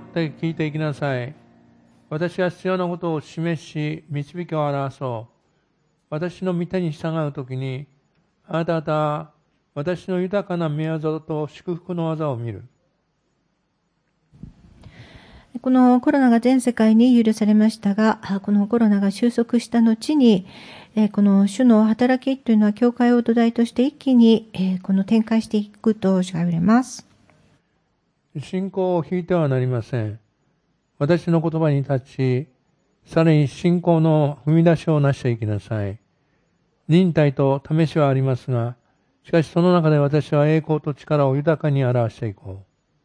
って聞いていきなさい。私が必要なことを示し、導きを表そう。私の御手に従うときに、あなた方は私の豊かな御業と祝福の技を見る。 このコロナが全世界に許されましたが、このコロナが収束した後に、この主の働きというのは教会を土台として一気にこの展開していくと主が言われます。 信仰を引いてはなりません。私の言葉に立ち、さらに信仰の踏み出しをなしていきなさい。忍耐と試しはありますが、しかしその中で私は栄光と力を豊かに表していこう。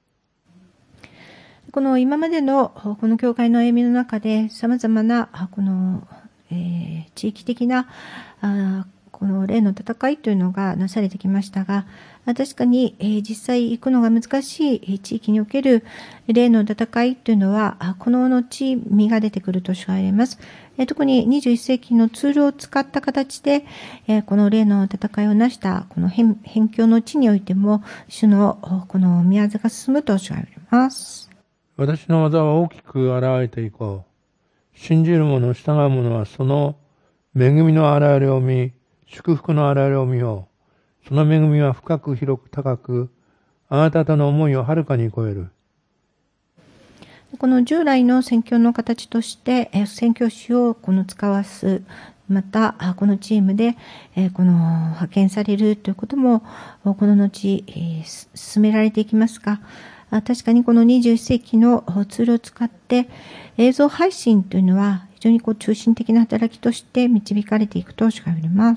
この今までのこの教会の歩みの中で様々なこの、地域的なこの霊の戦いというのがなされてきましたが、確かに実際行くのが難しい地域における霊の戦いというのはこの後実が出てくると主が言われます。特に21世紀のツールを使った形でこの霊の戦いをなしたこの辺境の地においても主のこの御業が進むと主が言われます。 私の技は大きく現れていこう。信じる者、従う者はその恵みの現れを見、祝福の現れを見よう。その恵みは深く広く高く、あなた方の思いをはるかに超える。 この従来の宣教の形として、宣教師をこの使わす、また、このチームで、この派遣されるということも、この後、進められていきますが、確かにこの21世紀のツールを使って映像配信というのは非常に中心的な働きとして導かれていくと主が言われます。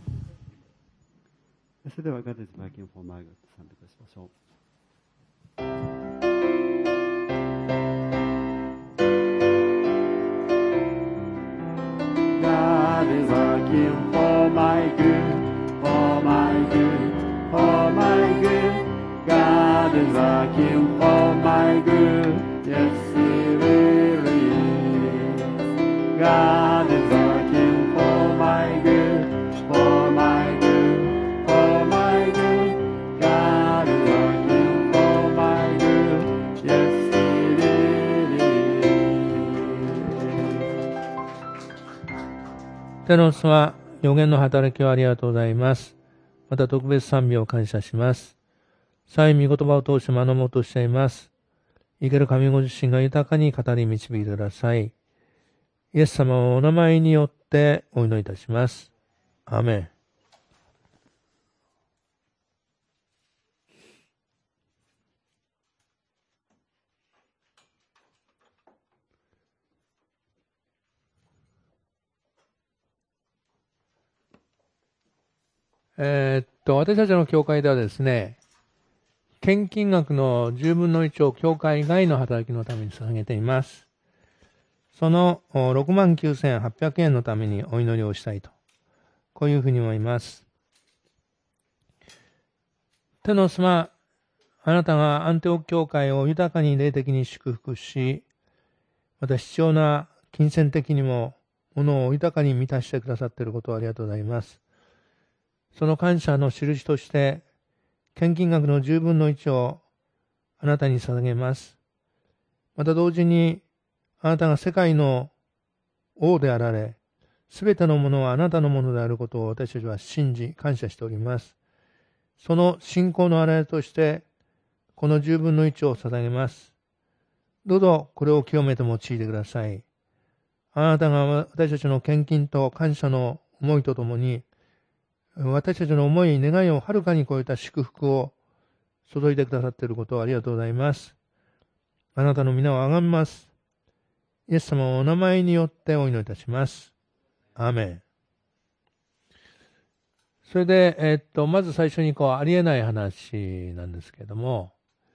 それではGod is working for my good 賛美いたしましょう。God is working for my good, for my good, for my good. God is working for my good, yes He really is. God is working for my good, for my good, for my good. God is working for my good, yes He really is. テロスは予言の働きをありがとうございます。また特別賛美を感謝します。さえ御言葉を通して学ぼうとしています。生ける神ご自身が豊かに語り導いてください。イエス様をお名前によってお祈りいたします。アーメン。私たちの教会ではですね、献金額の10分の1を教会外の働きのために捧げています。その69,800円のためにお祈りをしたいと。こういうふうに思います。テノスは、あなたがアンテオ教会を豊かに霊的に祝福し、また必要な金銭的にも物を豊かに満たしてくださっていることをありがとうございます。その感謝の印として、献金額の10分の1をあなたに捧げます。また同時に、あなたが世界の王であられ、すべてのものはあなたのものであることを私たちは信じ、感謝しております。その信仰の表れとして、この10分の1を捧げます。どうぞこれを清めて用いてください。あなたが私たちの献金と感謝の思いとともに、私たちの思い、願いをはるかに超えた祝福を注いでくださっていることをありがとうございます。あなたの皆をあがめます。イエス様をお名前によってお祈りいたします。アーメン。それで、まず最初にありえない話なんですけれども、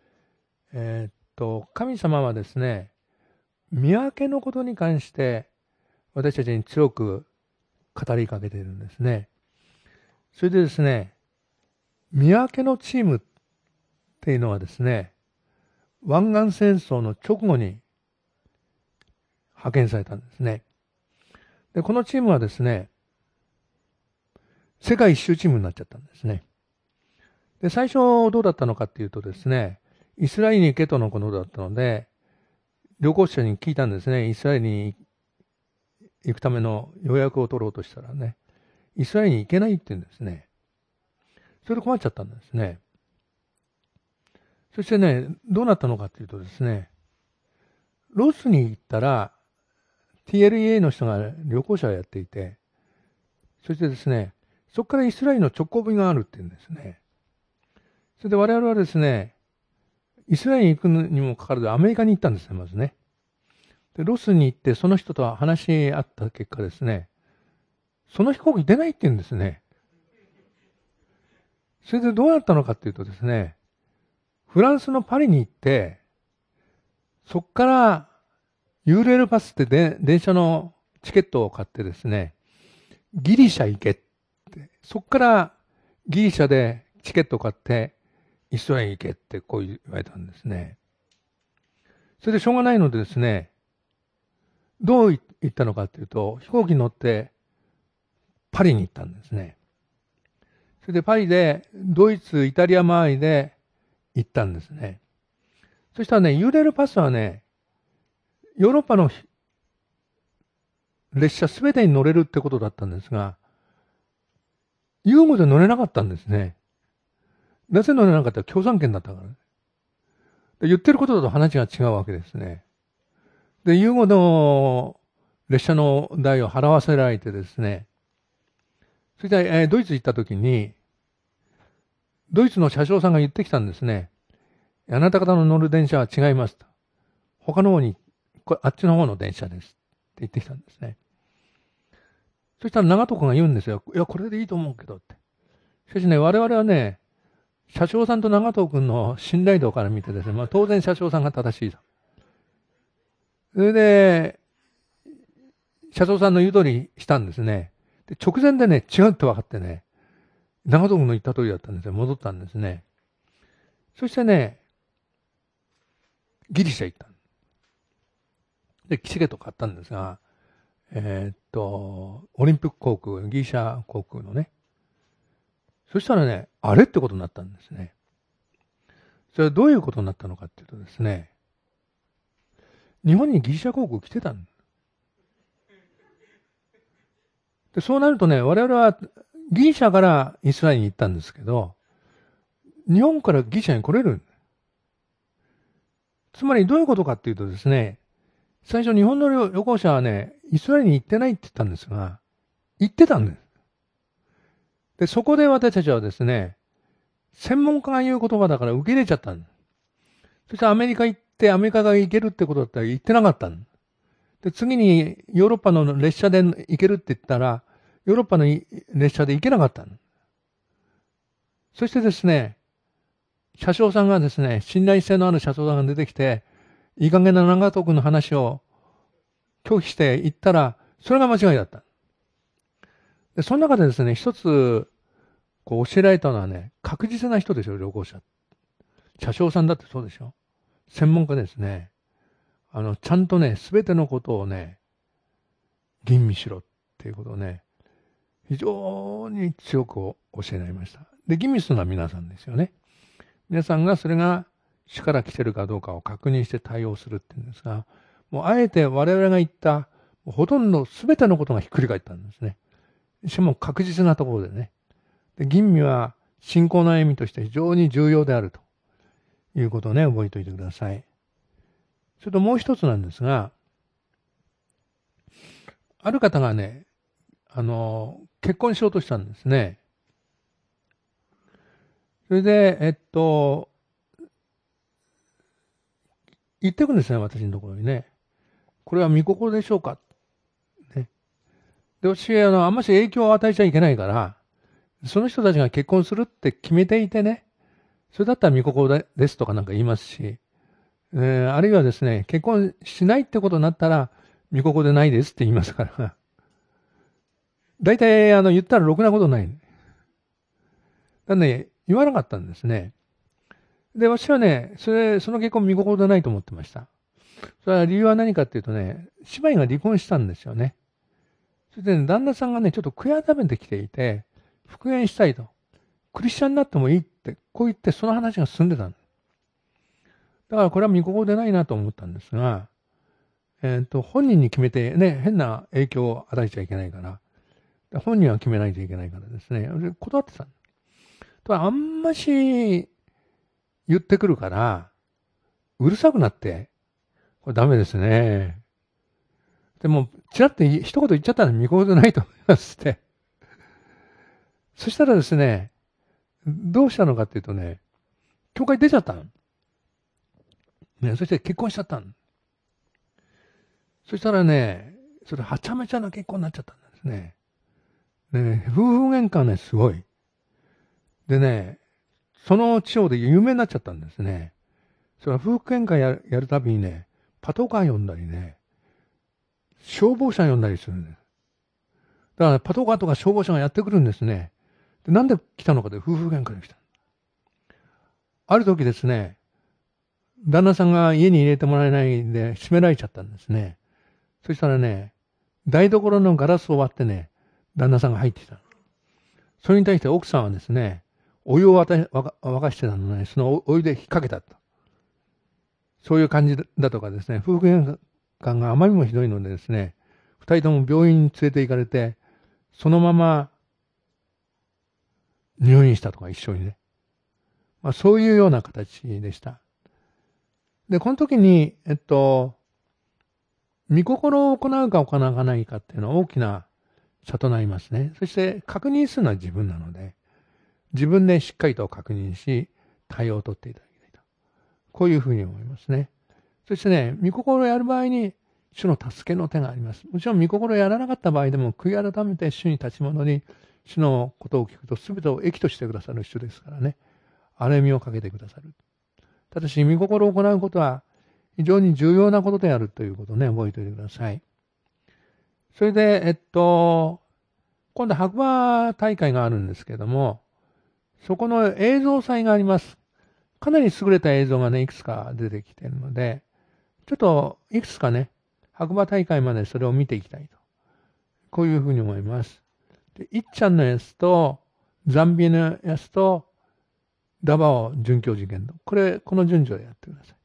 神様はですね、見分けのことに関して私たちに強く語りかけているんですね。それでですね、見分けのチームっていうのはですね、湾岸戦争の直後に派遣されたんですね。で、このチームはですね、世界一周チームになっちゃったんですね。で、最初どうだったのかっていうとですね、イスラエルに行けとのことだったので、 旅行者に聞いたんですね。イスラエルに行くための予約を取ろうとしたらね、イスラエルに行けないって言うんですね。それで困っちゃったんですね。そしてね、どうなったのかっていうとですね、ロスに行ったら、TLA の人が旅行者をやっていて、そしてですね、そこからイスラエルの直行便があるって言うんですね。それで我々はですね、イスラエルに行くにもかかわらずアメリカに行ったんですね、まずね。で、ロスに行ってその人と話し合った結果ですね、その飛行機出ないって言うんですね。それでどうなったのかっていうとですね、フランスのパリに行って、そこからユーレールパスって電車のチケットを買ってですね、ギリシャ行けって、そこからギリシャでチケットを買ってイスラエル行けってこう言われたんですね。それでしょうがないのでですね、どう行ったのかっていうと、飛行機に乗ってパリに行ったんですね。それでパリでドイツ、イタリア周りで行ったんですね。そしたらね、ユーレールパスはね、ヨーロッパの列車すべてに乗れるってことだったんですが、ユーゴで乗れなかったんですね。なぜ乗れなかったら共産圏だったからね。で言ってることと話が違うわけですね。で、ユーゴの列車の代を払わせられてですね、それで、ドイツ行った時に、ドイツの車掌さんが言ってきたんですね。あなた方の乗る電車は違いますと。他の方に、あっちの方の電車ですって言ってきたんですね。そしたら長門が言うんですよ。いや、これでいいと思うけどって。しかしね、我々はね、車掌さんと長門君の信頼度から見てですね、当然車掌さんが正しいと。それで、車掌さんの言う通りしたんですね。で、直前でね、違うって分かってね、長門君の言った通りだったんですよ。戻ったんですね。そしてね、ギリシャ行った。で、チケット買ったんですが、オリンピック航空、ギリシャ航空のね。そしたらね、あれってことになったんですね。それはどういうことになったのかっていうとですね、日本にギリシャ航空来てたんで、そうなるとね、我々はギリシャからイスラエルに行ったんですけど、日本からギリシャに来れる。つまりどういうことかっていうとですね、最初日本の旅行者はね、イスラエルに行ってないって言ったんですが、行ってたんです。で、そこで私たちはですね、専門家が言う言葉だから受け入れちゃったんです。そしてアメリカ行って、アメリカが行けるってことだったら行ってなかったんです。で、次にヨーロッパの列車で行けるって言ったら、ヨーロッパの列車で行けなかったんです。そしてですね、車掌さんがですね、信頼性のある車掌さんが出てきて、いい加減な長門君の話を拒否して言ったら、それが間違いだった。で、その中でですね、一つ、教えられたのはね、確実な人ですよ、旅行者。車掌さんだってそうでしょ。専門家ですね。ちゃんとね、すべてのことをね、吟味しろっていうことをね、非常に強く教えられました。で、吟味するのは皆さんですよね。皆さんがそれが主から来てるかどうかを確認して対応するっていうんですが、もうあえて我々が言った、ほとんど全てのことがひっくり返ったんですね。しかも確実なところでね。で、吟味は信仰の歩みとして非常に重要であるということをね、覚えておいてください。それともう一つなんですが、ある方がね、結婚しようとしたんですね。それで、言ってくんですね、私のところにね。これは御心でしょうか、ね。で、私、あんまし影響を与えちゃいけないから、その人たちが結婚するって決めていてね、それだったら御心ですとかなんか言いますし、あるいはですね、結婚しないってことになったら、御心でないですって言いますから。大体、言ったらろくなことない。だね、言わなかったんですね。で、私はね、その結婚見心でないと思ってました。それは理由は何かっていうとね、姉妹が離婚したんですよね。それでね、旦那さんがね、ちょっと悔やめてきていて、復縁したいと。クリスチャンになってもいいって、こう言ってその話が進んでたんです。だからこれは見心でないなと思ったんですが、 本人に決めてね、変な影響を与えちゃいけないから、本人は決めないといけないからですね、断ってた。あんまし言ってくるから、うるさくなって、これダメですね。でも、ちらっと一言言っちゃったら見事でないと思いますって。そしたらですね、どうしたのかっていうとね、教会出ちゃったの。ね、そして結婚しちゃったの。そしたらね、それはちゃめちゃな結婚になっちゃったんですね。ね、夫婦喧嘩ね、すごい。でね、その地方で有名になっちゃったんですね。それは夫婦喧嘩やるたびにね、パトカー呼んだりね、消防車呼んだりするんです。だからパトカーとか消防車がやってくるんですね。で、なんで来たのかで夫婦喧嘩で来た。ある時ですね、旦那さんが家に入れてもらえないんで閉められちゃったんですね。そしたらね、台所のガラスを割ってね、旦那さんが入ってきた。それに対して奥さんはですね、お湯を沸かしてたのね、そのお湯で引っ掛けたと。そういう感じだとかですね、夫婦喧嘩があまりにもひどいのでですね、二人とも病院に連れて行かれて、そのまま入院したとか一緒にね。そういうような形でした。で、この時に、御心を行うか行わないかっていうのは大きな差となりますね。そして確認するのは自分なので、自分でしっかりと確認し、対応を取っていただきたいと。こういうふうに思いますね。そしてね、御心をやる場合に、主の助けの手があります。もちろん御心をやらなかった場合でも、悔い改めて主に立ち戻り、主のことを聞くと全てを益としてくださる主ですからね。荒れみをかけてくださる。ただし、御心を行うことは非常に重要なことであるということをね、覚えておいてください。それで、今度白馬大会があるんですけども、そこの映像祭があります。かなり優れた映像がね、いくつか出てきているので、ちょっといくつかね、白馬大会までそれを見ていきたいと。こういうふうに思います。で、いっちゃんのやつと、ザンビのやつと、ダバオ准教授剣道。この順序でやってください。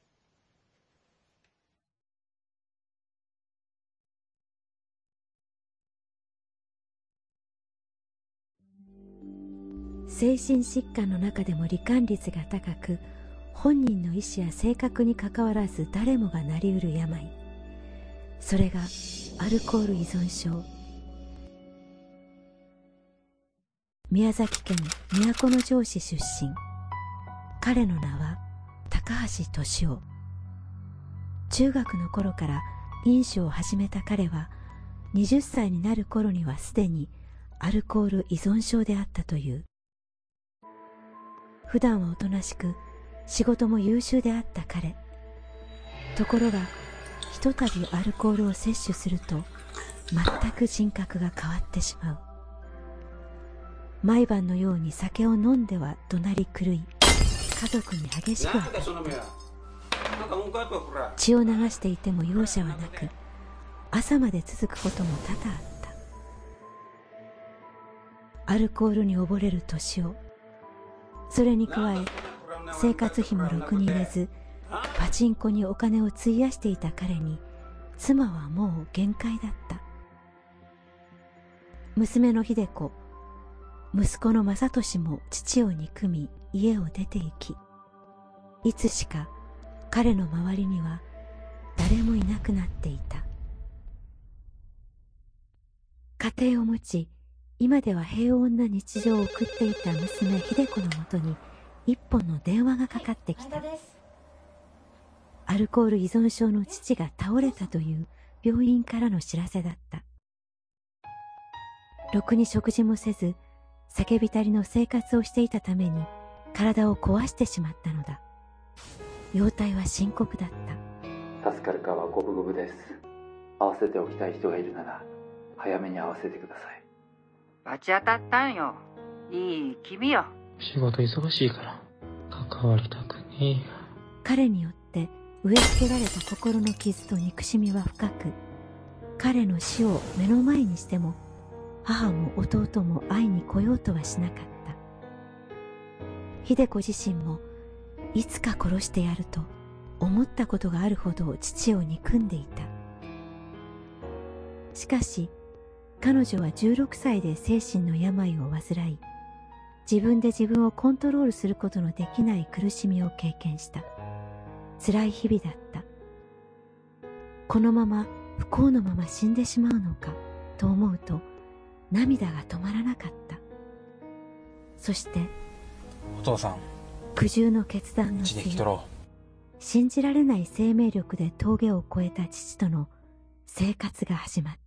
精神疾患の中でも罹患率が高く、本人の意思や性格にかかわらず誰もがなりうる病、それがアルコール依存症。宮崎県都城市出身。彼の名は高橋俊夫。中学の頃から飲酒を始めた彼は、20歳になる頃にはすでにアルコール依存症であったという。普段はおとなしく、仕事も優秀であった彼。ところが、ひとたびアルコールを摂取すると、全く人格が変わってしまう。毎晩のように酒を飲んでは怒鳴り狂い、家族に激しく当たった。血を流していても容赦はなく、朝まで続くことも多々あった。アルコールに溺れる年を、それに加え生活費もろくに入れず、パチンコにお金を費やしていた彼に、妻はもう限界だった。娘の秀子、息子の正俊も父を憎み家を出て行き、いつしか彼の周りには誰もいなくなっていた。家庭を持ち、今では平穏な日常を送っていた娘秀子のもとに一本の電話がかかってきた。アルコール依存症の父が倒れたという病院からの知らせだった。ろくに食事もせず、酒浸りの生活をしていたために体を壊してしまったのだ。容体は深刻だった。 助かるかは五分五分です。合わせておきたい人がいるなら早めに合わせてください。 罰当たったんよ。いい君よ。 仕事忙しいから関わりたくねえよ。 彼によって植え付けられた心の傷と憎しみは深く、彼の死を目の前にしても母も弟も会いに来ようとはしなかった。秀子自身もいつか殺してやると思ったことがあるほど父を憎んでいた。しかし彼女は16歳で精神の病を患い、自分で自分をコントロールすることのできない苦しみを経験した。辛い日々だった。このまま不幸のまま死んでしまうのかと思うと涙が止まらなかった。そしてお父さん、 苦渋の決断の末、信じられない生命力で峠を越えた父との生活が始まった。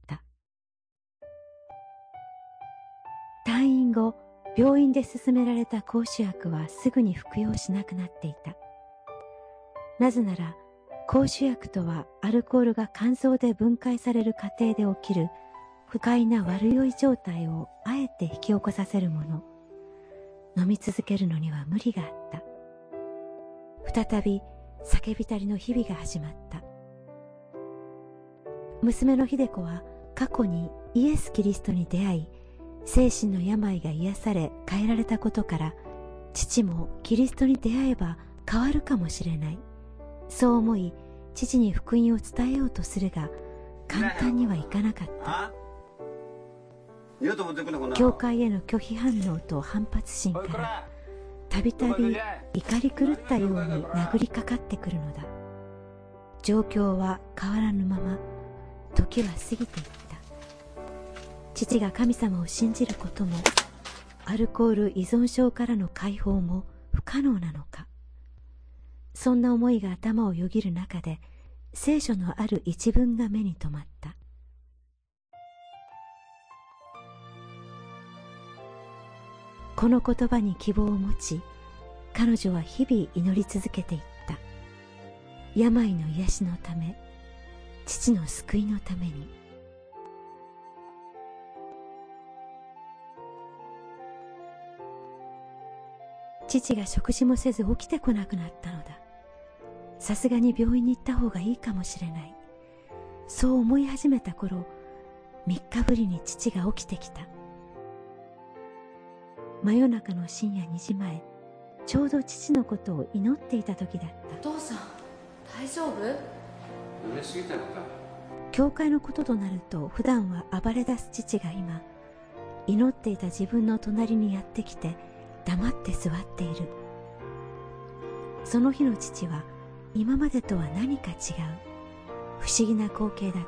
退院後、病院で勧められた抗腫薬はすぐに服用しなくなっていた。なぜなら、抗腫薬とはアルコールが肝臓で分解される過程で起きる不快な悪酔い状態をあえて引き起こさせるもの。飲み続けるのには無理があった。再び叫びたりの日々が始まった。娘の秀子は過去にイエス・キリストに出会い、精神の病が癒され変えられたことから、父もキリストに出会えば変わるかもしれない。そう思い、父に福音を伝えようとするが、簡単にはいかなかった。教会への拒否反応と反発心から、たびたび怒り狂ったように殴りかかってくるのだ。状況は変わらぬまま、時は過ぎていった。父が神様を信じることも、アルコール依存症からの解放も不可能なのか。そんな思いが頭をよぎる中で、聖書のある一文が目に留まった。この言葉に希望を持ち、彼女は日々祈り続けていった。病の癒しのため、父の救いのために。父が食事もせず起きてこなくなったのだ。さすがに病院に行った方がいいかもしれない。そう思い始めた頃、3日ぶりに父が起きてきた。真夜中の深夜2時前、ちょうど父のことを祈っていた時だった。 お父さん、大丈夫？ 嬉しすぎたのか。 教会のこととなると普段は暴れ出す父が今、祈っていた自分の隣にやってきて黙って座っている。その日の父は今までとは何か違う不思議な光景だった。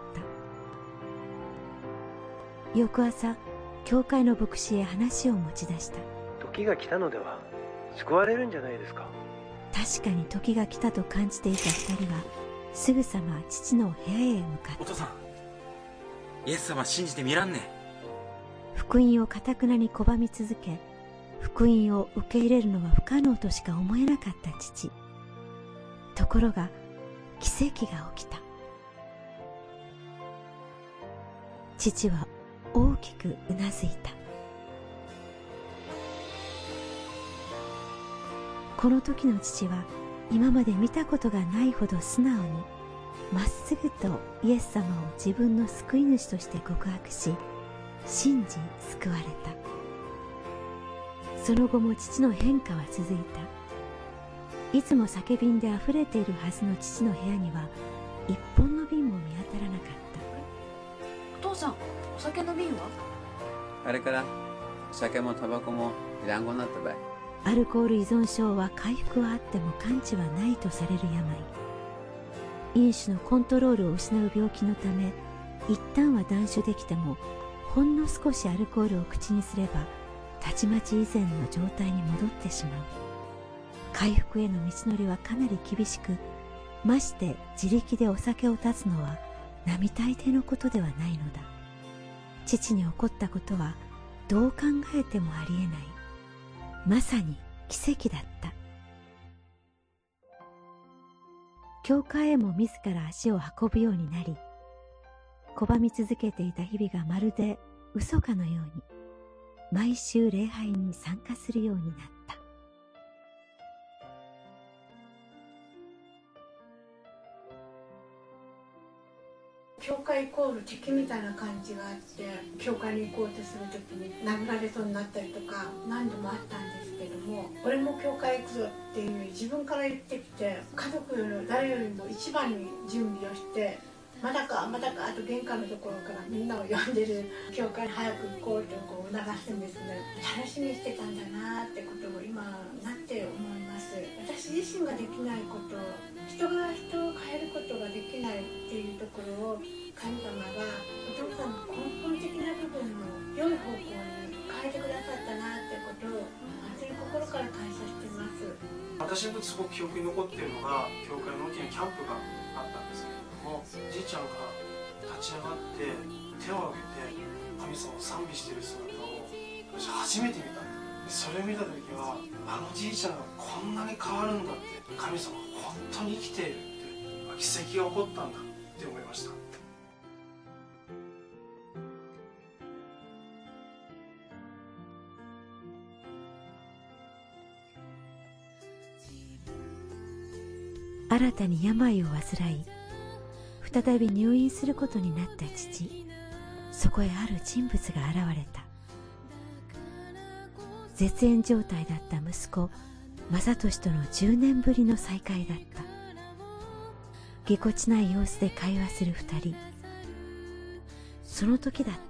翌朝、教会の牧師へ話を持ち出した。 時が来たのでは？救われるんじゃないですか。 確かに時が来たと感じていた二人はすぐさま父の部屋へ向かった。 お父さん、イエス様信じてみらんね。 福音を堅くなに拒み続け、福音を受け入れるのは不可能としか思えなかった父。ところが奇跡が起きた。父は大きくうなずいた。この時の父は今まで見たことがないほど素直に、まっすぐとイエス様を自分の救い主として告白し、信じ救われた。その後も父の変化は続いた。いつも酒瓶であふれているはずの父の部屋には一本の瓶も見当たらなかった。 お父さん、お酒の瓶は？ あれから酒もタバコもいらんごになったばい。 アルコール依存症は回復はあっても完治はないとされる病。飲酒のコントロールを失う病気のため、一旦は断酒できても、ほんの少しアルコールを口にすればたちまち以前の状態に戻ってしまう。回復への道のりはかなり厳しく、まして自力でお酒を断つのは並大抵のことではないのだ。父に起こったことはどう考えてもありえない。まさに奇跡だった。教会へも自ら足を運ぶようになり、拒み続けていた日々がまるで嘘かのように、毎週礼拝に参加するようになった。 教会イコール敵みたいな感じがあって、教会に行こうとするときに殴られそうになったりとか何度もあったんですけども、俺も教会行くぞっていう自分から言ってきて、家族の誰よりも一番に準備をして、まだかまだかと玄関のところからみんなを呼んでる教会に早く行こうとこう促すんですね。楽しみにしてたんだなってことを今なって思います。私自身ができないこと、人が人を変えることができないっていうところを神様がお父さんの根本的な部分を良い方向に変えてくださったなってことを本当に心から感謝しています。 私にとってすごく記憶に残っているのが、教会の大きなキャンプがあったんですけれども、じいちゃんが立ち上がって手を挙げて神様を賛美している姿を私初めて見た。それを見た時は、あのじいちゃんがこんなに変わるんだって、神様は本当に生きているって、奇跡が起こったんだって思いました。 新たに病を患い、再び入院することになった父。そこへある人物が現れた。絶縁状態だった息子正俊との10年ぶりの再会だった。ぎこちない様子で会話する2人。その時だった。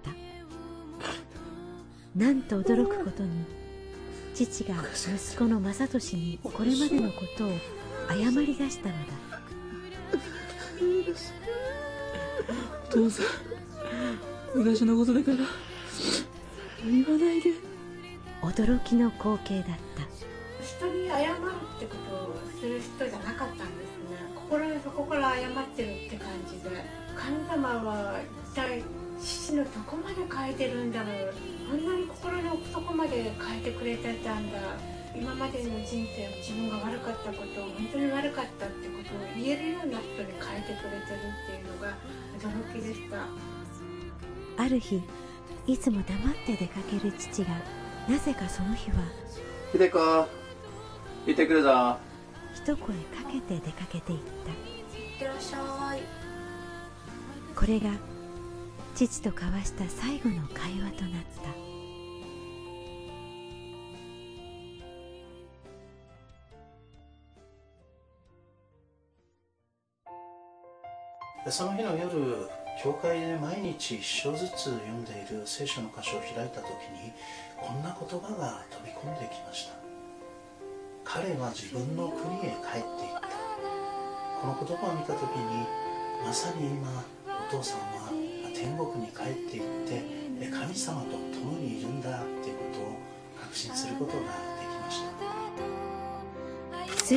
なんと驚くことに、父が息子の正俊にこれまでのことを謝り出したのだ。 お父さん、昔のことだから言わないで。 驚きの光景だった。 人に謝るってことをする人じゃなかったんですね。心の底から謝ってるって感じで、神様は一体父のどこまで変えてるんだろう、こんなに心の奥底まで変えてくれてたんだ、今までの人生自分が悪かったことを本当に悪かったってことを言えるような人に変えてくれてるっていうのが驚きでした。 ある日、いつも黙って出かける父がなぜかその日は秀子、行ってくるぞ。 一声かけて出かけていった。 いってらっしゃい。 これが父と交わした最後の会話となった。 その日の夜、教会で毎日一章ずつ読んでいる聖書の箇所を開いた時に、こんな言葉が飛び込んできました。彼は自分の国へ帰っていった。この言葉を見た時に、まさに今お父さんは天国に帰っていって神様と共にいるんだということを確信することができました。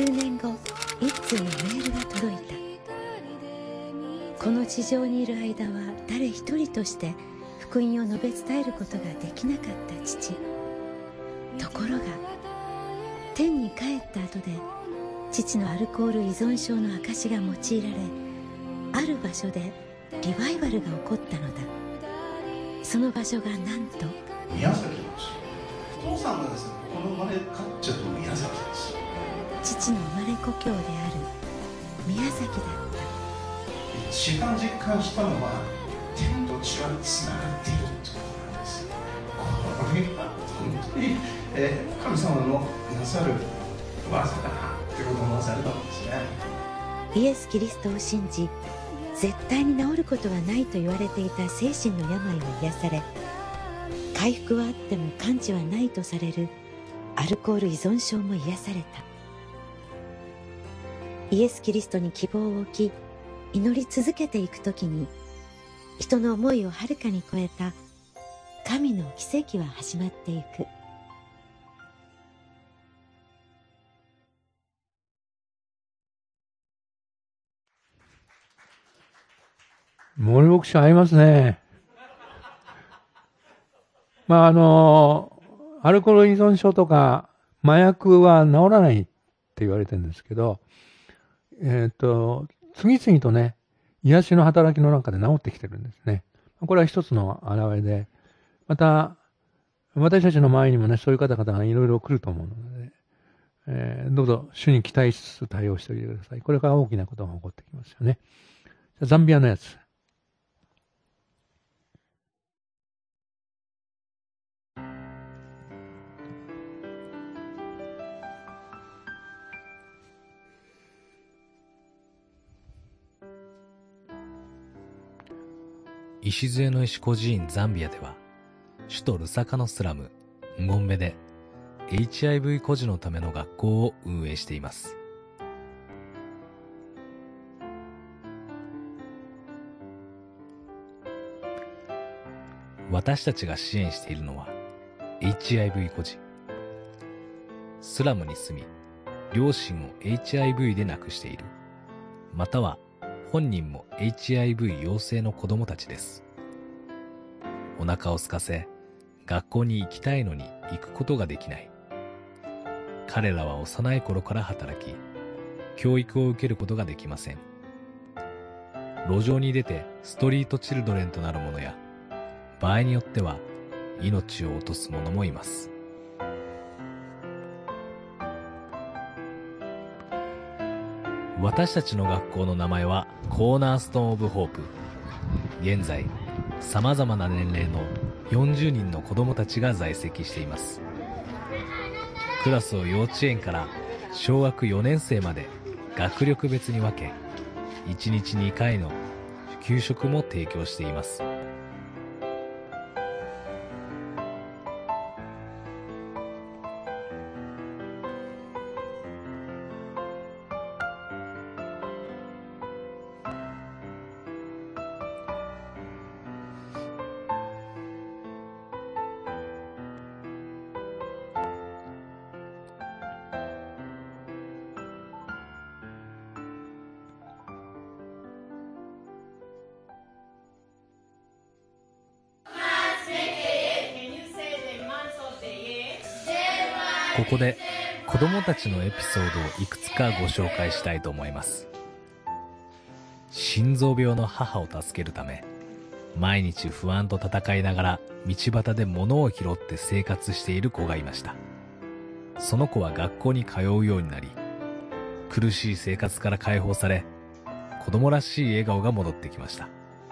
数年後、一通のメールが届いた。この地上にいる間は誰一人として福音を述べ伝えることができなかった父。ところが天に帰った後で父のアルコール依存症の証が用いられ、ある場所でリバイバルが起こったのだ。その場所がなんと宮崎です。お父さんがですね、この生まれ変わっちゃうと宮崎です。 父の生まれ故郷である宮崎だった。 一番実感したのは天と地はつながっているということなんです。これが本当に、神様のなさる技だなということを思わされたんですね。 イエス・キリストを信じ、絶対に治ることはないと言われていた精神の病は癒され、回復はあっても完治はないとされるアルコール依存症も癒された。イエス・キリストに希望を置き、祈り続けていくときに、人の思いをはるかに超えた神の奇跡は始まっていく。 森牧師合いますね。アルコール依存症とか麻薬は治らないって言われてるんですけど、次々とね、癒しの働きの中で治ってきてるんですね。これは一つの表れで、また、私たちの周りにもね、そういう方々がいろいろ来ると思うので、どうぞ主に期待しつつ対応しておいてください。これから大きなことが起こってきますよね。ザンビアのやつ。 礎の石孤児院ザンビアでは、首都ルサカのスラム、ンゴンベで HIV 孤児のための学校を運営しています。私たちが支援しているのは HIV 孤児。スラムに住み、両親を HIV で亡くしている。または本人も HIV 陽性の子供たちです。お腹を空かせ、学校に行きたいのに行くことができない。彼らは幼い頃から働き、教育を受けることができません。路上に出てストリートチルドレンとなる者や、場合によっては命を落とす者もいます。私たちの学校の名前はコーナーストーンオブホープ。現在、様々な年齢の40人の子供たちが在籍しています。クラスを幼稚園から小学4年生まで学力別に分け、1日2回の給食も提供しています。ここで子供たちのエピソードをいくつかご紹介したいと思います。心臓病の母を助けるため、毎日不安と戦いながら道端で物を拾って生活している子がいました。その子は学校に通うようになり、苦しい生活から解放され、子供らしい笑顔が戻ってきました。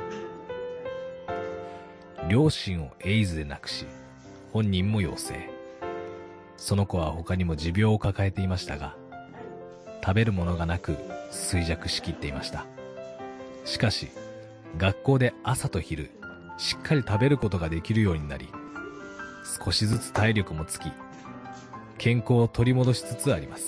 両親をエイズで亡くし、本人も陽性。その子は他にも持病を抱えていましたが、食べるものがなく衰弱しきっていました。しかし、学校で朝と昼、しっかり食べることができるようになり、少しずつ体力もつき、健康を取り戻しつつあります。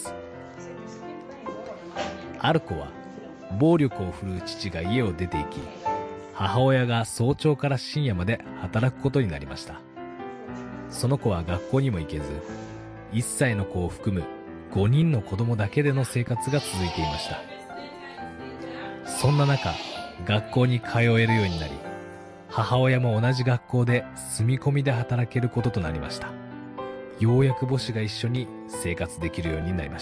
ある子は、暴力を振るう父が家を出て行き、母親が早朝から深夜まで働くことになりました。その子は学校にも行けず、1歳の子を含む5人の子供だけでの生活が続いていました。そんな中、学校に通えるようになり、母親も同じ学校で住み込みで働けることとなりました。ようやく母子が一緒に生活できるようになりました。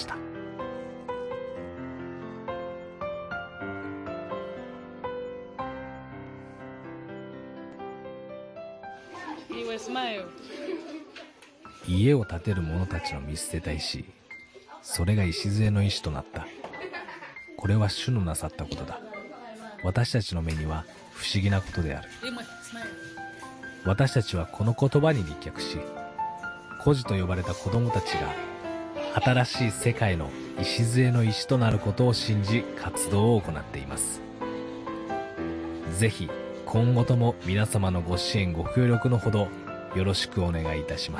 家を建てる者たちの見捨てた石、それが礎の石となった。これは主のなさったことだ。私たちの目には不思議なことである。私たちはこの言葉に立脚し、孤児と呼ばれた子供たちが新しい世界の礎の石となることを信じ活動を行っています。ぜひ今後とも皆様のご支援ご協力のほどよろしくお願いいたします。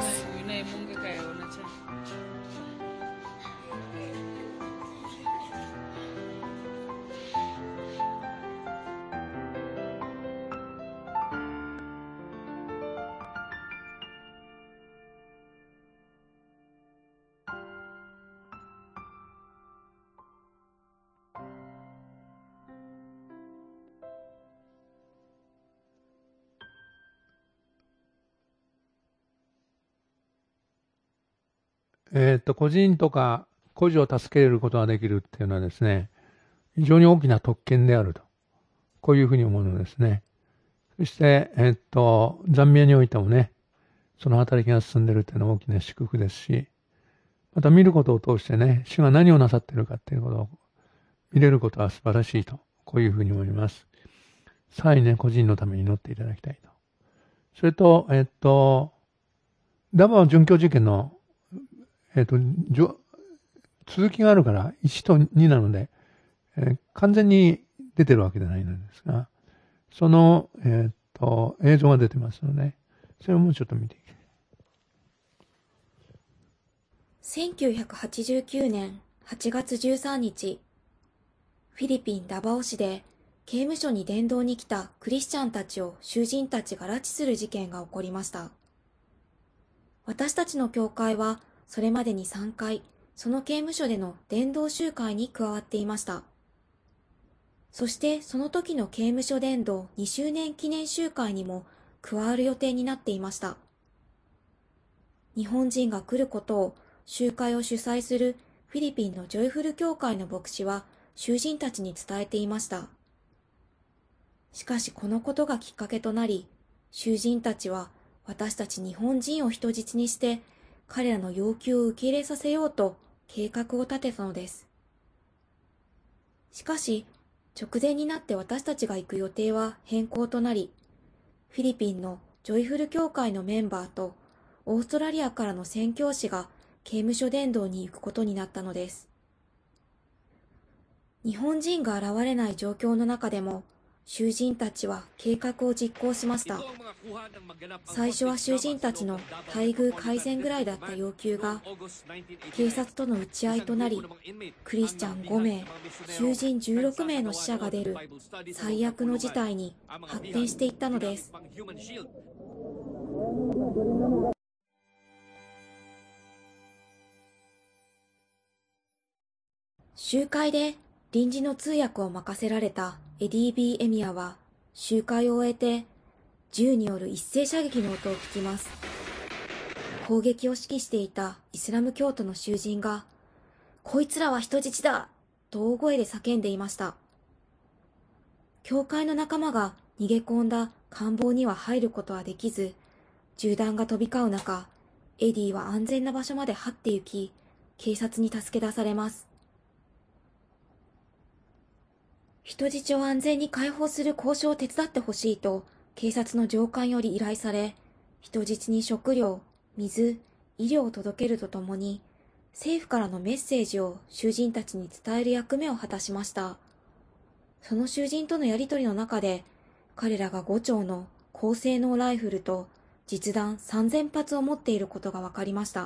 個人とか孤児を助けることができるっていうのはですね、非常に大きな特権であると。こういうふうに思うのですね。そして、ザンビアにおいてもね、その働きが進んでいるというのは大きな祝福ですし、また見ることを通してね、主が何をなさっているかっていうことを見れることは素晴らしいと。こういうふうに思います。さらにね、個人のために祈っていただきたいと。それと、ダバオ准教事件の続きがあるから1と2なので、完全に出てるわけじゃないのですが、その、 映像が出てますので、それをもうちょっと見ていき 1989年8月13日、フィリピン・ダバオ市で刑務所に伝道に来たクリスチャンたちを囚人たちが拉致する事件が起こりました。私たちの教会はそれまでに3回、その刑務所での伝道集会に加わっていました。そしてその時の刑務所伝道2周年記念集会にも加わる予定になっていました。日本人が来ることを集会を主催するフィリピンのジョイフル教会の牧師は囚人たちに伝えていました。しかしこのことがきっかけとなり、囚人たちは私たち日本人を人質にして彼らの要求を受け入れさせようと計画を立てたのです。しかし直前になって私たちが行く予定は変更となり、フィリピンのジョイフル教会のメンバーとオーストラリアからの宣教師が刑務所伝道に行くことになったのです。日本人が現れない状況の中でも、囚人たちは計画を実行しました。最初は囚人たちの待遇改善ぐらいだった要求が、警察との撃ち合いとなり、クリスチャン5名、囚人16名の死者が出る最悪の事態に発展していったのです。集会で臨時の通訳を任せられたエディ・ビー・エミアは集会を終えて銃による一斉射撃の音を聞きます。攻撃を指揮していたイスラム教徒の囚人が、こいつらは人質だと大声で叫んでいました。教会の仲間が逃げ込んだ監房には入ることはできず、銃弾が飛び交う中、エディは安全な場所まで這って行き、警察に助け出されます。人質を安全に解放する交渉を手伝ってほしいと警察の上官より依頼され、人質に食料、水、医療を届けるとともに、政府からのメッセージを囚人たちに伝える役目を果たしました。その囚人とのやりとりの中で、彼らが5丁の高性能ライフルと実弾3000発を持っていることが分かりました。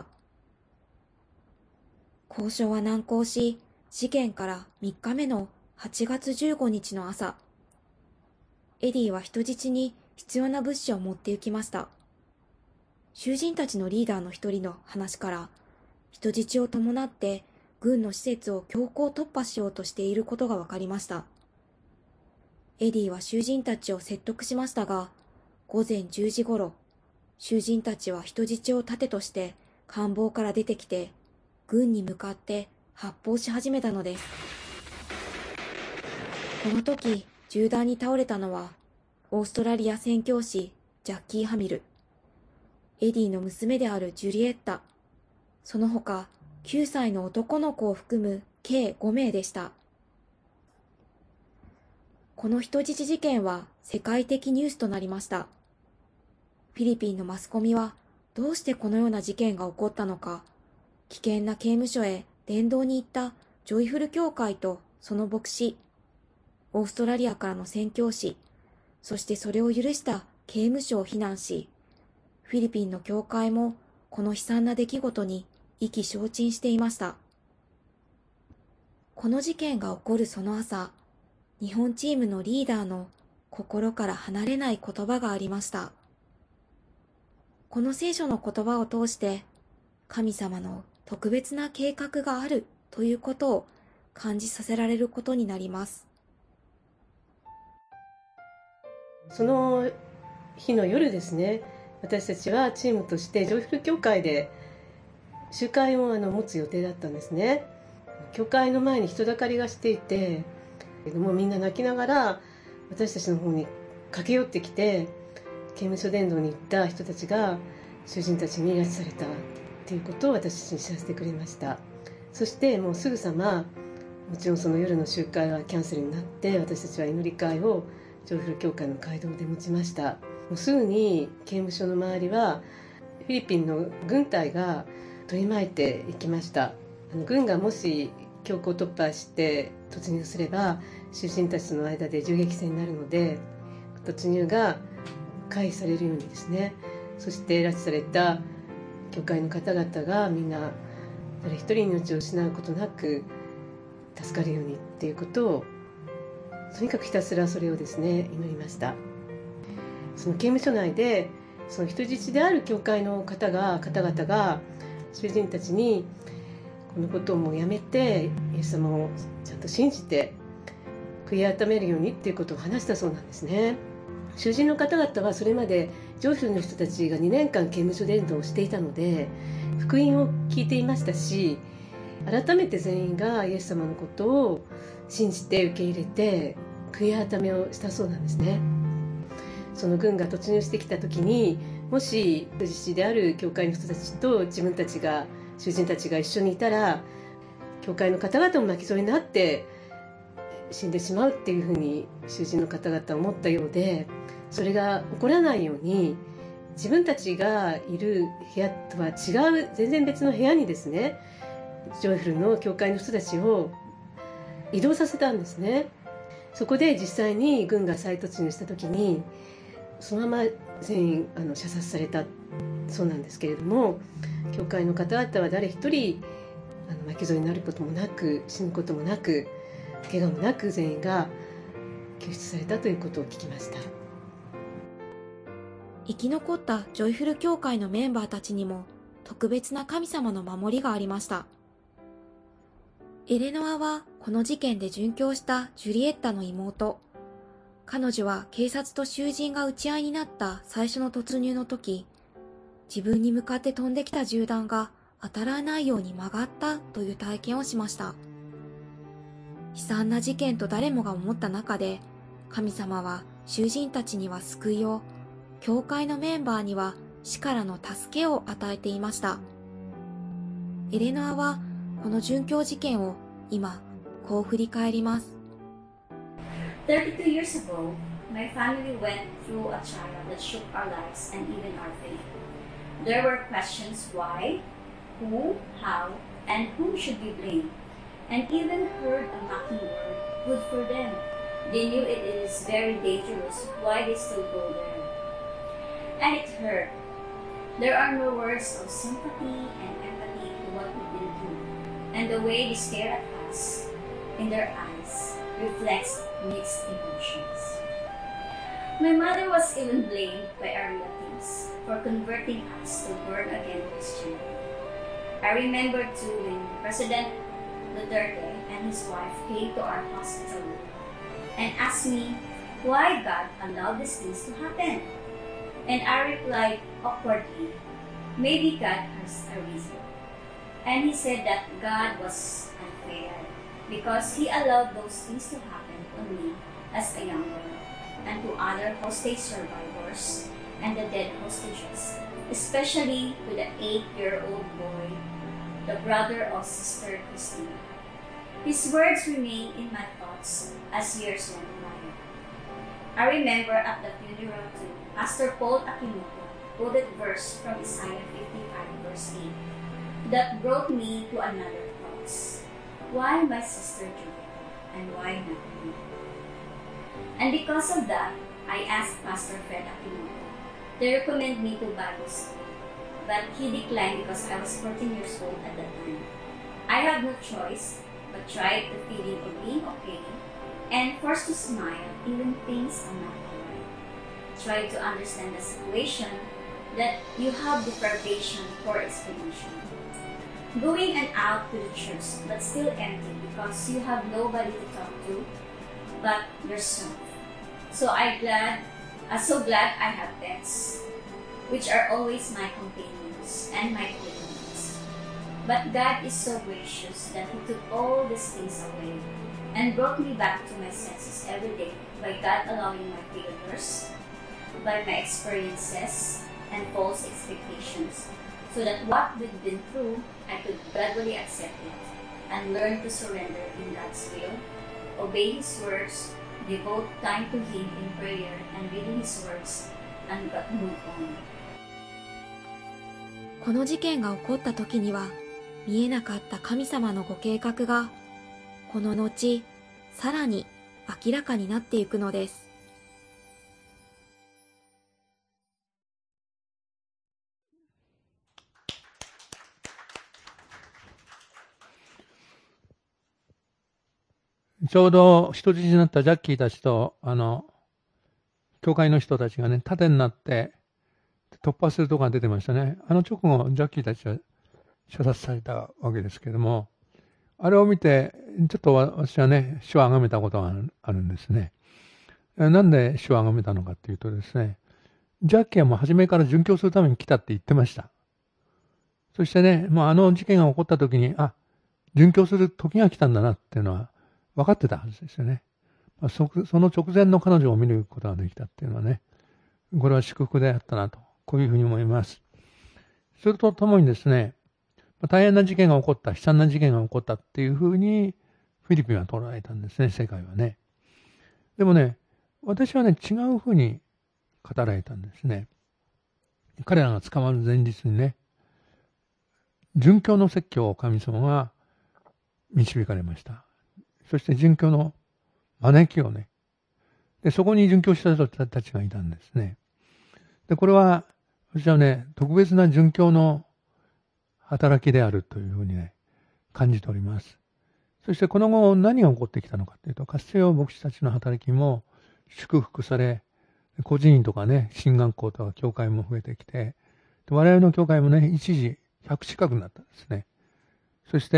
交渉は難航し、事件から3日目の8月15日の朝、エディは人質に必要な物資を持って行きました。囚人たちのリーダーの一人の話から、人質を伴って軍の施設を強行突破しようとしていることが分かりました。エディは囚人たちを説得しましたが、午前10時ごろ、囚人たちは人質を盾として監房から出てきて、軍に向かって発砲し始めたのです。この時、銃弾に倒れたのは、オーストラリア宣教師ジャッキー・ハミル、エディの娘であるジュリエッタ、その他9歳の男の子を含む計5名でした。この人質事件は世界的ニュースとなりました。フィリピンのマスコミはどうしてこのような事件が起こったのか、危険な刑務所へ伝道に行ったジョイフル教会とその牧師、オーストラリアからの宣教師、そしてそれを許した刑務所を非難し、フィリピンの教会もこの悲惨な出来事に意気消沈していました。この事件が起こるその朝、日本チームのリーダーの心から離れない言葉がありました。この聖書の言葉を通して、神様の特別な計画があるということを感じさせられることになります。 その日の夜ですね、私たちはチームとしてジョイフル教会で集会を持つ予定だったんですね。教会の前に人だかりがしていて、もうみんな泣きながら私たちの方に駆け寄ってきて、刑務所伝道に行った人たちが囚人たちに拉致されたということを私たちに知らせてくれました。そしてもうすぐさま、もちろんその夜の集会はキャンセルになって、私たちは祈り会をジョイフル教会の街道で持ちました。もうすぐに刑務所の周りはフィリピンの軍隊が取り巻いていきました。軍がもし強行突破して突入すれば、囚人たちの間で銃撃戦になるので、突入が回避されるようにですね、そして拉致された教会の方々がみんな誰一人命を失うことなく助かるようにっていうことを、とにかくひたすらそれをですね祈りました。その刑務所内でその人質である教会の方々が囚人たちにこのことをもうやめてイエス様をちゃんと信じて悔い改めるようにっていうことを話したそうなんですね。囚人の方々はそれまでジョイフルの人たちが2年間刑務所伝道をしていたので福音を聞いていましたし、改めて全員がイエス様のことを信じて受け入れて悔い改めをしたそうなんですね。その軍が突入してきた時に、もし人質である教会の人たちと自分たちが囚人たちが一緒にいたら、教会の方々も巻き添えになって死んでしまうっていうふうに囚人の方々は思ったようで、それが起こらないように自分たちがいる部屋とは違う全然別の部屋にですね、ジョイフルの教会の人たちを移動させたんですね。そこで実際に軍が再突入した時にそのまま全員射殺されたそうなんですけれども、教会の方々は誰一人巻き添えになることもなく、死ぬこともなく、怪我もなく全員が救出されたということを聞きました。 生き残ったジョイフル教会のメンバーたちにも特別な神様の守りがありました。エレノアはこの事件で殉教したジュリエッタの妹。彼女は警察と囚人が撃ち合いになった最初の突入の時、自分に向かって飛んできた銃弾が当たらないように曲がったという体験をしました。悲惨な事件と誰もが思った中で、神様は囚人たちには救いを、教会のメンバーには死からの助けを与えていました。エレノアはこの殉教事件を今こう振り返ります。 32 years ago, my family went through a trial that shook our lives and even our faith. There were questions why, who, how, and whom should be blamed, and even heard a mocking word, good for them. They knew it is very dangerous, why they still go there. And it hurt. There are no words of sympathy and empathy to what we've been through, and the way they stare at us in their eyes reflects mixed emotions. My mother was even blamed by our relatives for converting us to born-again Christian. I remember too when President Duterte and his wife came to our hospital and asked me why God allowed these things to happen. And I replied awkwardly, maybe God has a reason. And he said that God was unfair because he allowed those things to happen to me as a young girl and to other hostage survivors and the dead hostages, especially to the 8-year-old boy, the brother of Sister Christina. His words remain in my thoughts as years went by. I remember at the funeral too, Pastor Paul Akimoto quoted verse from Isaiah 55 verse 8 that brought me to another thoughts. Why my sister Julieta and why not me? And because of that, I asked Pastor Fred Akimoto to recommend me to Bible school, but he declined because I was 14 years old at that time. I had no choice but tried the feeling of being okay and forced to smile even things are not alright. Try to understand the situation that you have deprivation for explanation. Going and out to the church but still empty because you have nobody to talk to but yourself. So so glad I have pets, which are always my companions and my companions. But God is so gracious that He took all these things away and brought me back to my senses every day by God allowing my failures, by my experiences and false expectations, so that what we've been through, I could gradually accept it and learn to surrender in God's will, obey His words, devote time to Him in prayer and reading His words, and move on. この事件が起こった時には見えなかった神様のご計画がこの後さらに明らかになっていくのです。 ちょうど人質になったジャッキーたちと、教会の人たちがね、盾になって突破するところが出てましたね。直後、ジャッキーたちは射殺されたわけですけれども、あれを見て、ちょっと私はね、主を崇めたことがあるんですね。なんで主を崇めたのかっていうとですね、ジャッキーはもう初めから殉教するために来たって言ってました。そしてね、もう事件が起こった時に、殉教する時が来たんだなっていうのは分かってたはずですよね。その直前の彼女を見ることができたっていうのはね、これは祝福であったなと、こういうふうに思います。それとともにですね、大変な事件が起こった、悲惨な事件が起こったっていうふうにフィリピンは捉えたんですね、世界はね。でもね、私はね、違うふうに語られたんですね。彼らが捕まる前日にね、殉教の説教を神様が導かれました。そして殉教の招きをね、で、そこに殉教した人たちがいたんですね。で、これは、私はね、特別な殉教の働きであるというふうにね、感じております。そしてこの後何が起こってきたのかというと、カステヨ牧師たちの働きも祝福され、個人院とかね、神学校とか教会も増えてきて、我々の教会もね、一時100近くになったんですね。そして、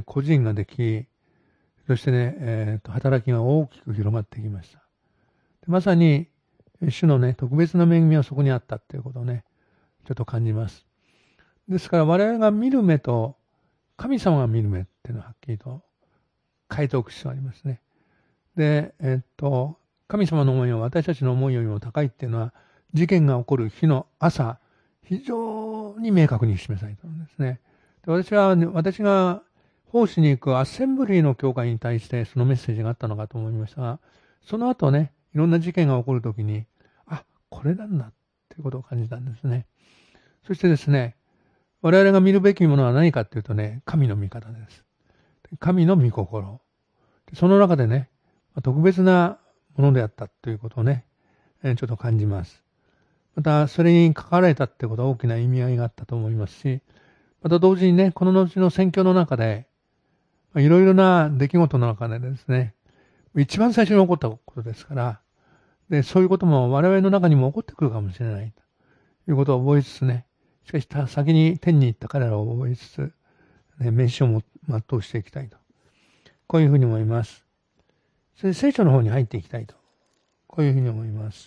個人ができ、そしてね、働きが大きく広がってきました。まさに、主のね、特別な恵みはそこにあったということをね、ちょっと感じます。ですから我々が見る目と神様が見る目っていうのははっきりと変えておく必要がありますね。で、神様の思いは私たちの思いよりも高いっていうのは、事件が起こる日の朝、非常に明確に示されたんですね。で、私が奉仕に行くアッセンブリーの教会に対してそのメッセージがあったのかと思いましたが、その後ね、いろんな事件が起こるときに、これなんだっていうことを感じたんですね。そしてですね、我々が見るべきものは何かっていうとね、神の御方です。神の御心。その中でね、特別なものであったということをね、ちょっと感じます。また、それに書かれたってことは大きな意味合いがあったと思いますし、また同時にね、この後の宣教の中で、いろいろな出来事の中でですね、一番最初に起こったことですから、で、そういうことも我々の中にも起こってくるかもしれないということを覚えつつね、しかし先に天に行った彼らを覚えつつ、ね、召しを全うしていきたいと。こういうふうに思います。それで聖書の方に入っていきたいと。こういうふうに思います。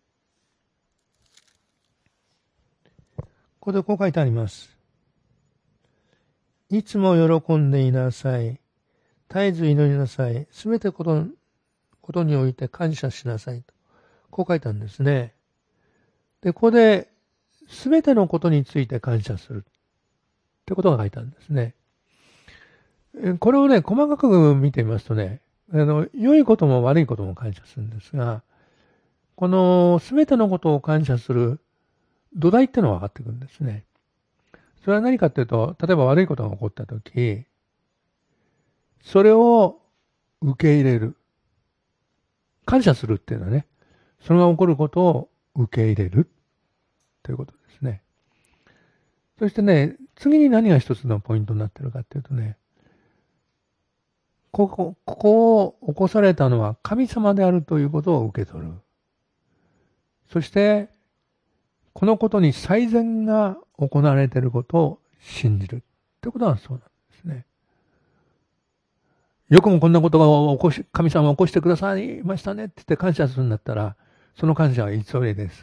ここでこう書いてあります。いつも喜んでいなさい。絶えず祈りなさい。すべてことにおいて感謝しなさいと。こう書いたんですね。で、ここで、すべてのことについて感謝する。ってことが書いてあるんですね。これをね、細かく見てみますとね、良いことも悪いことも感謝するんですが、このすべてのことを感謝する土台ってのが分かってくるんですね。それは何かというと、例えば悪いことが起こったとき、それを受け入れる。感謝するっていうのはね、それが起こることを受け入れるということですね。そしてね、次に何が一つのポイントになっているかっていうとね、ここを起こされたのは神様であるということを受け取る。そして、このことに最善が行われていることを信じるということはそうなんですね。よくもこんなことが神様が起こしてくださいましたねって言って感謝するんだったら、その感謝は偽りです。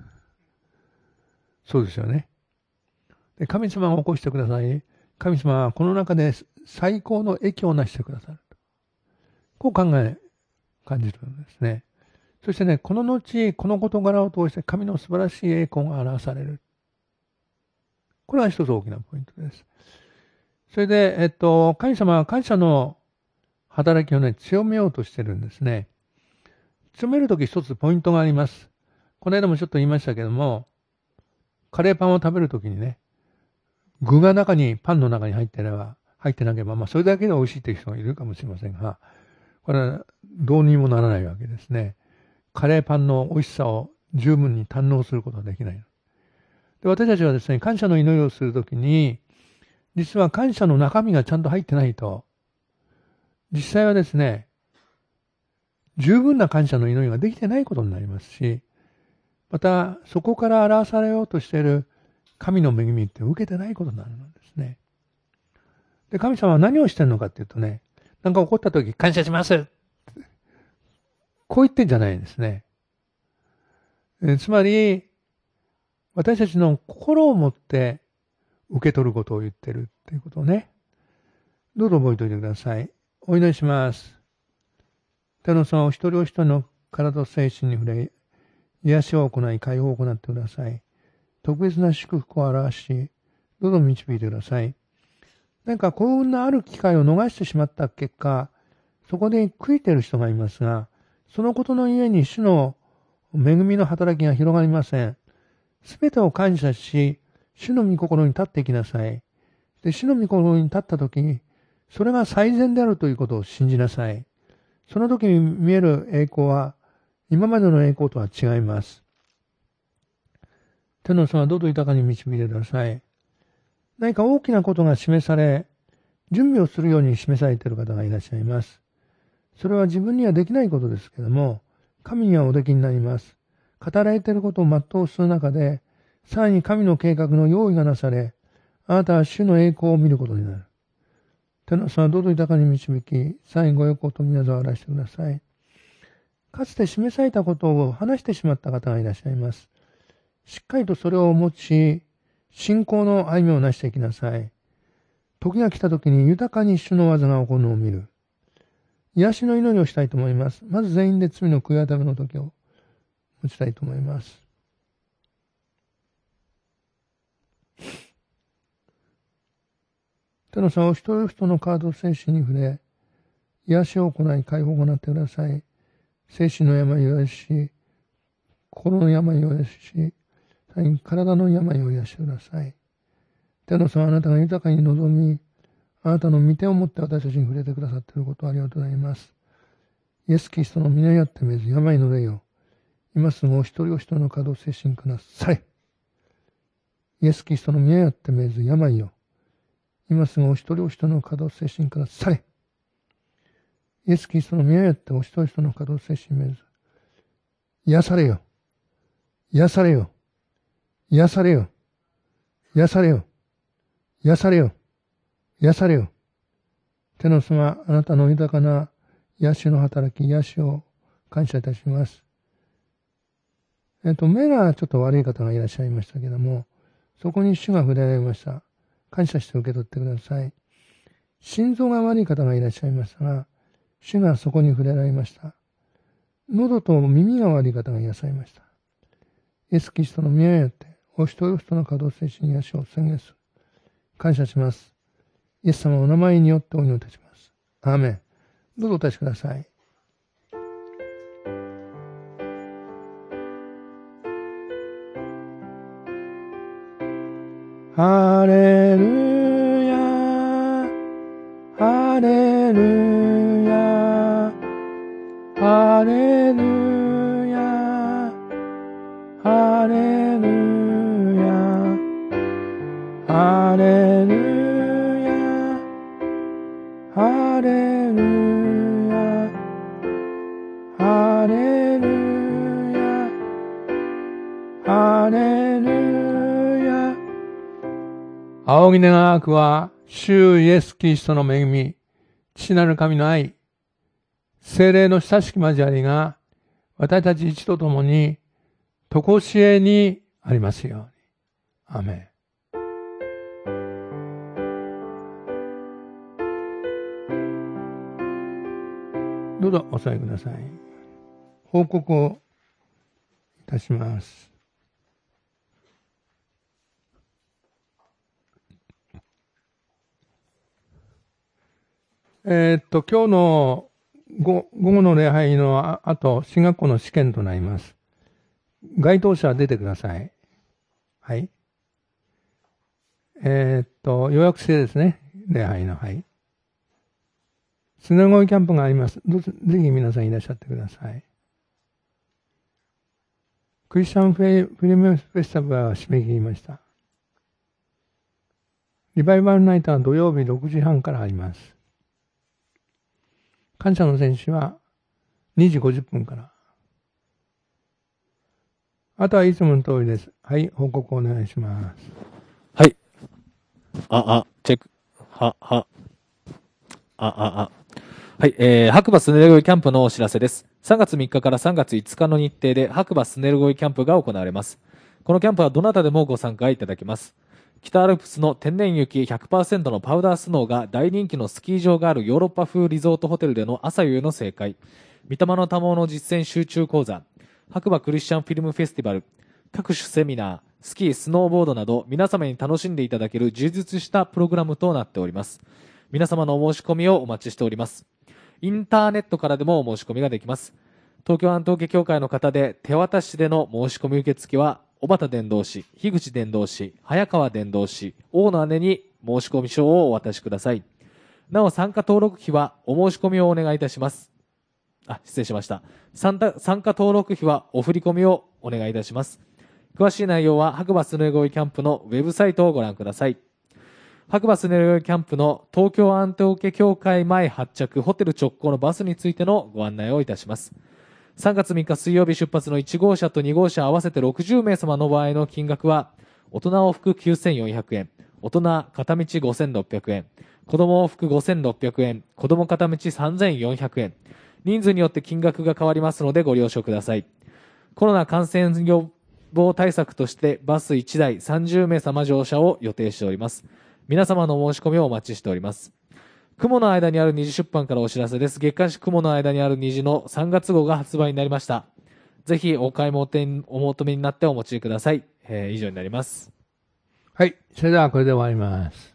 そうですよね。で、神様が起こしてください。神様はこの中で最高の益をなしてくださる。こう感じるんですね。そしてね、この後、この事柄を通して神の素晴らしい栄光が表される。これは一つ大きなポイントです。それで、神様は感謝の働きをね、強めようとしてるんですね。強めるとき一つポイントがあります。この間もちょっと言いましたけども、カレーパンを食べるときにね、具がパンの中に入ってなければ、それだけで美味しいという人がいるかもしれませんが、これはどうにもならないわけですね。カレーパンの美味しさを十分に堪能することはできない。で、私たちはですね、感謝の祈りをするときに、実は感謝の中身がちゃんと入ってないと、 実際はですね、十分な感謝の祈りができてないことになりますし、またそこから表されようとしている神の恵みって受けてないことになるんですね。で、神様は何をしてるのかっていうとね、なんか起こった時感謝しますこう言ってんじゃないんですね。つまり私たちの心を持って受け取ることを言ってるっていうことをね、どうぞ覚えておいてください。お祈りします。天の様、お一人お一人の体と精神に触れ、癒しを行い、解放を行ってください。特別な祝福を表し、どうぞ導いてください。何か幸運なある機会を逃してしまった結果、そこで悔いている人がいますが、そのことのゆえに主の恵みの働きが広がりません。すべてを感謝し、主の御心に立っていきなさい。で、主の御心に立ったときに、それが最善であるということを信じなさい。その時に見える栄光は、今までの栄光とは違います。天の様、どうぞ豊かに導いてください。何か大きなことが示され、準備をするように示されている方がいらっしゃいます。それは自分にはできないことですけれども、神にはおできになります。語られていることを全うする中で、さらに神の計画の用意がなされ、あなたは主の栄光を見ることになる。天の様、どうぞ豊かに導き、さらにご欲を富みを表してください。かつて示されたことを話してしまった方がいらっしゃいます。しっかりとそれを持ち、信仰の歩みをなしていきなさい。時が来た時に豊かに主の技が起こるのを見る。癒しの祈りをしたいと思います。まず全員で罪の悔い改めの時を持ちたいと思います。天の様、お一人お一人の体と精神に触れ、癒しを行い、解放を行ってください。精神の病を癒し、心の病を癒し、体の病を癒してください。天の様、あなたが豊かに望み、あなたの御手を持って私たちに触れてくださっていることをありがとうございます。イエス・キリストの皆にあってめず病の霊を、今すぐお一人お一人の体を精神から去れ。イエス・キリストの皆にあってめず病を、今すぐお一人お一人の体を精神から去れ。イエス・キリストの宮にあってお一人お一人の体を精神めず、癒されよ。癒されよ。癒されよ。癒されよ。癒されよ。癒されよ。天の様、あなたの豊かな癒しの働き、癒しを感謝いたします。目がちょっと悪い方がいらっしゃいましたけども、そこに主が触れられました。感謝して受け取ってください。心臓が悪い方がいらっしゃいましたが、主がそこに触れられました。喉と耳が悪い方がいらっしゃいました。イエス・キリストの宮によって、お一人お一人の可動性心癒しを宣言する。感謝します。イエス様のお名前によってお祈りいたします。アーメン。どうぞお立ちください。ハレルヤ、ハレルヤ、ハレルヤ、ハレルヤ、ハレルヤ、ハレルヤ、ハレルヤ、ハレルヤ。仰ぎ願わくは、主イエス・キリストの恵み、父なる神の愛、聖霊の親しき交わりが、私たち一と共に、とこしえにありますように。アーメン。どうぞお座りください。報告をいたします。今日の午後の礼拝の後、進学校の試験となります。該当者は出てください。はい。予約制ですね。礼拝の。はい。スナゴギキャンプがあります。ぜひ皆さんいらっしゃってください。クリスチャンフィルムフェスティバルは締め切りました。リバイバルナイトは土曜日6時半からあります。 感謝の戦士は2時50分から。あとはいつもの通りです。はい、報告お願いします。 はい。チェック。はい、白馬スネルゴイキャンプのお知らせです。3月3日から3月5日の日程で白馬スネルゴイキャンプが行われます。このキャンプはどなたでもご参加いただけます。北アルプスの天然雪 100% のパウダースノーが大人気のスキー場があるヨーロッパ風リゾートホテルでの朝夕の正解、御霊の賜の実践集中講座、白馬クリスチャンフィルムフェスティバル、各種セミナー、スキー、スノーボードなど皆様に楽しんでいただける充実したプログラムとなっております。皆様のお申し込みをお待ちしております。インターネットからでもお申し込みができます。東京アントーケ協会の方で手渡しでの申し込み受付は小畑伝道師、樋口伝道師、早川伝道師、大野姉に申し込み書をお渡しください。なお参加登録費はお申し込みをお願いいたします。失礼しました。参加登録費はお振り込みをお願いいたします。詳しい内容は白馬スネルゴイキャンプのウェブサイトをご覧ください。白馬スネルゴイキャンプの東京アントーケ協会前発着ホテル直行のバスについてのご案内をいたします。3月3日水曜日出発の1号車と2号車合わせて60名様の場合の金額は、大人往復9400円、大人片道5600円、子供往復5600円、子供片道3400円。人数によって金額が変わりますのでご了承ください。コロナ感染予防対策としてバス1台30名様乗車を予定しております。皆様の申し込みをお待ちしております。雲の間にある虹出版からお知らせです。月刊誌雲の間にある虹の3月号が発売になりました。ぜひお買い求めになってお持ちください。以上になります。 はい。それではこれで終わります。